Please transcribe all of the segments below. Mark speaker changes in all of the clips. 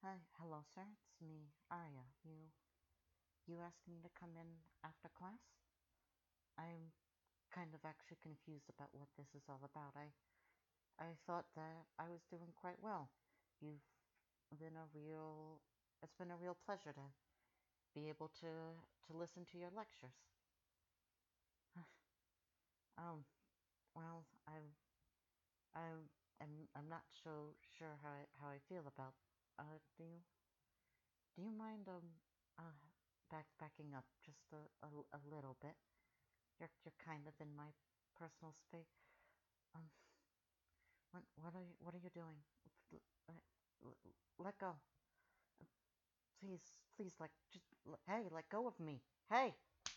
Speaker 1: Hi, hello, sir. It's me, Arya. You asked me to come in after class? I'm kind of actually confused about what this is all about. I thought that I was doing quite well. You've been a real It's been a real pleasure to be able to listen to your lectures. Um, well, I'm not so sure how I feel about. Do you mind uh backing up just a little bit? You're kind of in my personal space. Um, what are you doing? Let go. Please, hey, let go of me. Hey,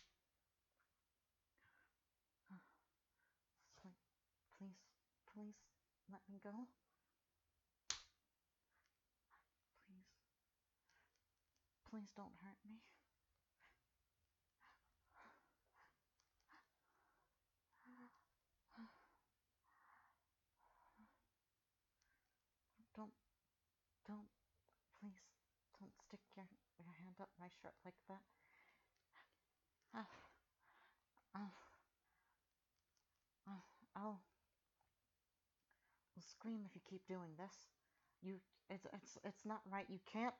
Speaker 1: please, please, let me go. Please, please don't hurt me. Don't, don't, please, don't stick your hand up my shirt like that. Uh, uh, uh, I'll, I'll scream if you keep doing this. You, it's not right. You can't.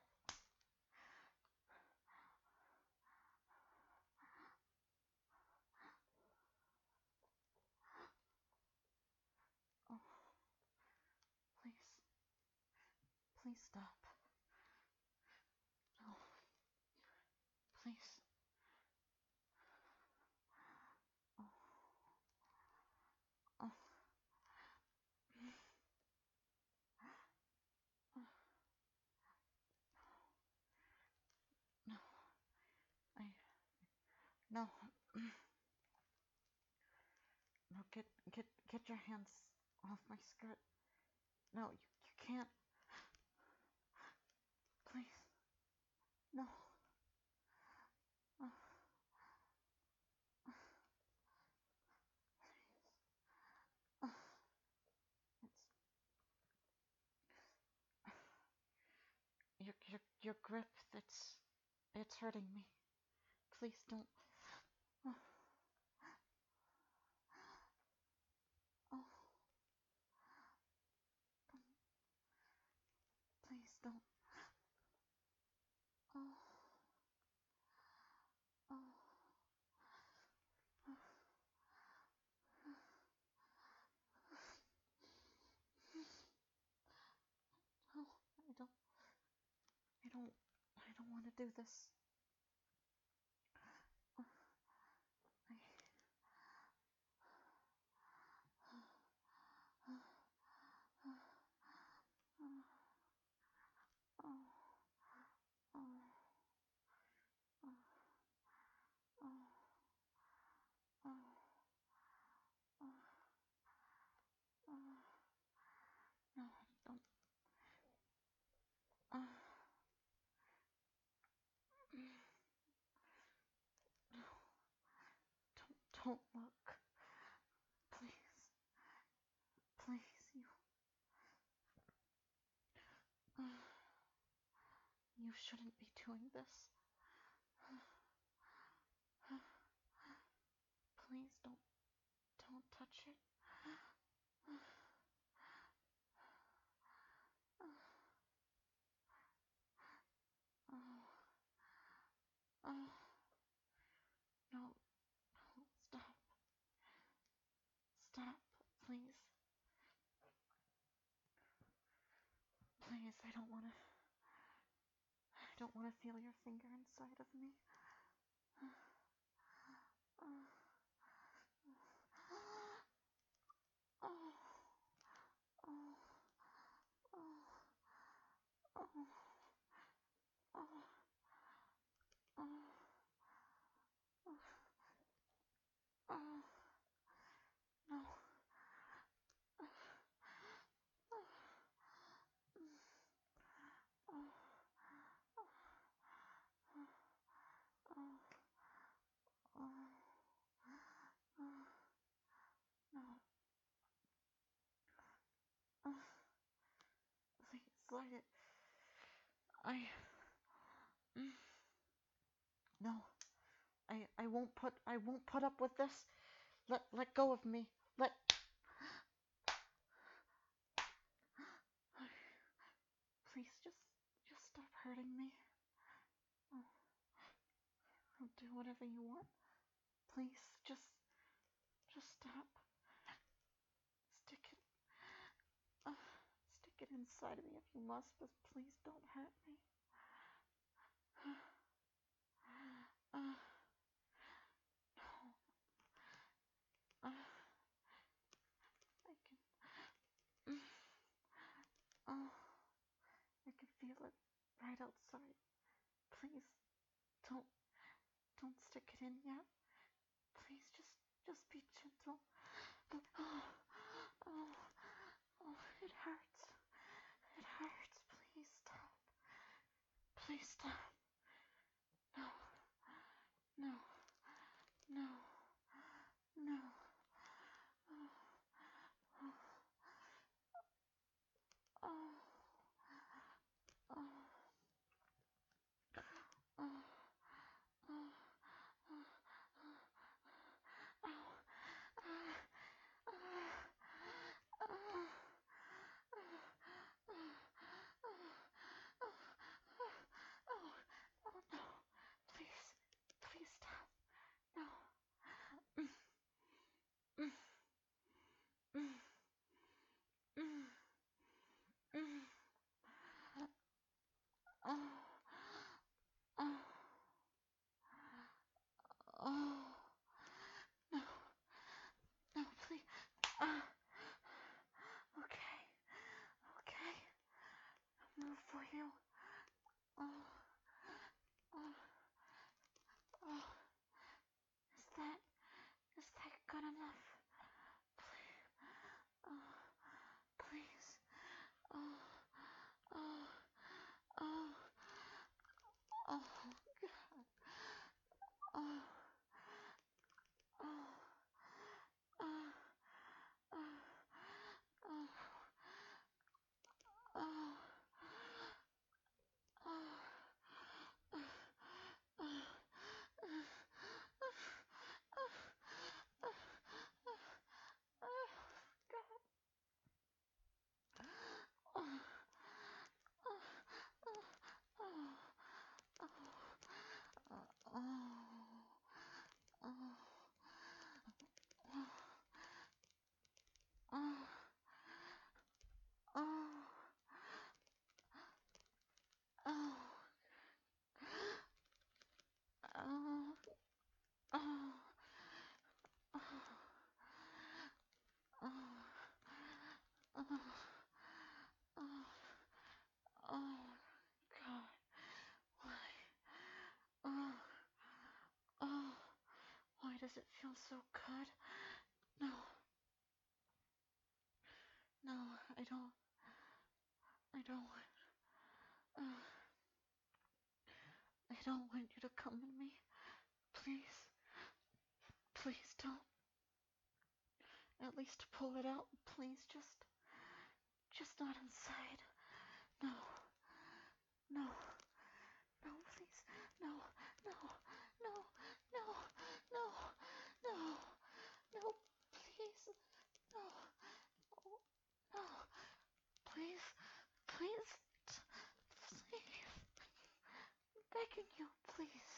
Speaker 1: Oh, please, please stop. No, please. Oh, oh, oh, no, I, no, no, get your hands off my skirt. No, you can't. Please, no. Oh, oh, it's your grip. It's hurting me. Please don't. Oh, oh, don't, please don't. Oh, oh, oh, oh. I don't. I don't. I don't want to do this. Oh, I. Oh, oh, oh, oh, oh, oh, oh, oh, oh. No, don't. Oh, no, don't look. Please, please, uh, you shouldn't be doing this. Please don't touch it. Oh, oh, no, no, stop, stop, please, please. I don't wanna feel your finger inside of me. Oh, oh, oh, oh, oh, oh, oh, oh, no. Oh, oh, oh, oh, no. Oh, please let it. I. Mm, no. I won't put up with this. Let go of me. Please just stop hurting me. I'll, I'll do whatever you want. Please just stop. Stick it stick it inside of me if you must, but please don't hurt me. Uh, uh, I can oh, I can feel it right outside. Please don't don't stick it in yet. Please just be gentle. Oh, oh, oh, it hurts. It hurts. Please stop. Please stop. No, no, no, no. Oh, oh, oh, oh, oh, oh no. Please, please stop. No. Mm, mm, mm, mm, mm. Oh, oh, oh. No, no, please. Okay, okay. I'll move for you. Oh, oh, oh. Is that good enough? Please. Oh, please. Oh, oh, oh, oh, God. Oh, oh, oh, oh, oh, oh, God. Why? Oh, oh, why does it feel so good? No, no, I don't, I don't want, uh, I don't want you to come in me. Please, please don't. At least pull it out. Please, just not inside. No, no, no, please. No, no, no, no, no, no, no, please. No, no, no, please, please, please. I'm begging you, please.